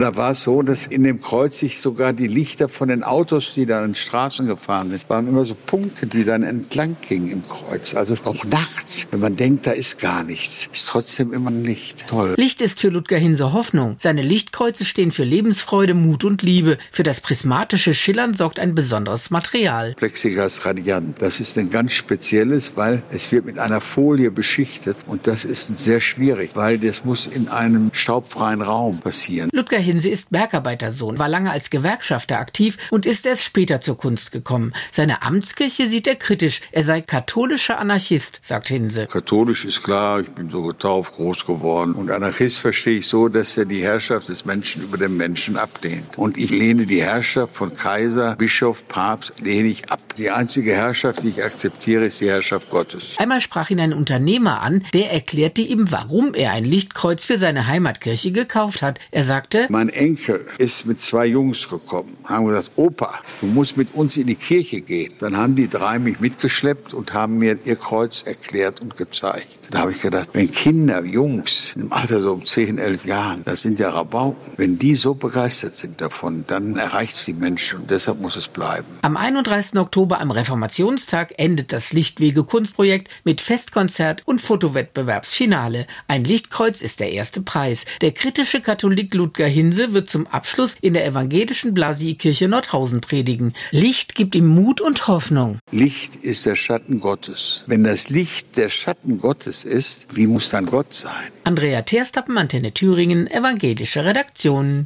Da war es so, dass in dem Kreuz sich sogar die Lichter von den Autos, die da in den Straßen gefahren sind, waren immer so Punkte, die dann entlang gingen im Kreuz. Also auch nachts, wenn man denkt, da ist gar nichts, ist trotzdem immer ein Licht. Toll. Licht ist für Ludger Hinse Hoffnung. Seine Lichtkreuze stehen für Lebensfreude, Mut und Liebe. Für das prismatische Schillern sorgt ein besonderes Material. Plexiglas radiant. Das ist ein ganz spezielles, weil es wird mit einer Folie beschichtet. Und das ist sehr schwierig, weil das muss in einem staubfreien Raum passieren. Ludger Hinse ist Bergarbeitersohn, war lange als Gewerkschafter aktiv und ist erst später zur Kunst gekommen. Seine Amtskirche sieht er kritisch. Er sei katholischer Anarchist, sagt Hinse. Katholisch ist klar, ich bin so getauft, groß geworden. Und Anarchist verstehe ich so, dass er die Herrschaft des Menschen über den Menschen ablehnt. Und ich lehne die Herrschaft von Kaiser, Bischof, Papst, lehne ich ab. Die einzige Herrschaft, die ich akzeptiere, ist die Herrschaft Gottes. Einmal sprach ihn ein Unternehmer an, der erklärte ihm, warum er ein Lichtkreuz für seine Heimatkirche gekauft hat. Er sagte: Mein Enkel ist mit 2 Jungs gekommen, haben gesagt, Opa, du musst mit uns in die Kirche gehen. Dann haben die 3 mich mitgeschleppt und haben mir ihr Kreuz erklärt und gezeigt. Da habe ich gedacht, wenn Kinder, Jungs, im Alter so um 10, 11 Jahren, das sind ja Rabauken, wenn die so begeistert sind davon, dann erreicht es die Menschen und deshalb muss es bleiben. Am 31. Oktober am Reformationstag endet das Lichtwege-Kunstprojekt mit Festkonzert und Fotowettbewerbsfinale. Ein Lichtkreuz ist der erste Preis. Der kritische Katholik Ludger Hinse wird zum Abschluss in der evangelischen Blasi-Kirche Nordhausen predigen. Licht gibt ihm Mut und Hoffnung. Licht ist der Schatten Gottes. Wenn das Licht der Schatten Gottes ist, wie muss dann Gott sein? Andrea Terstappen, Antenne Thüringen, evangelische Redaktion.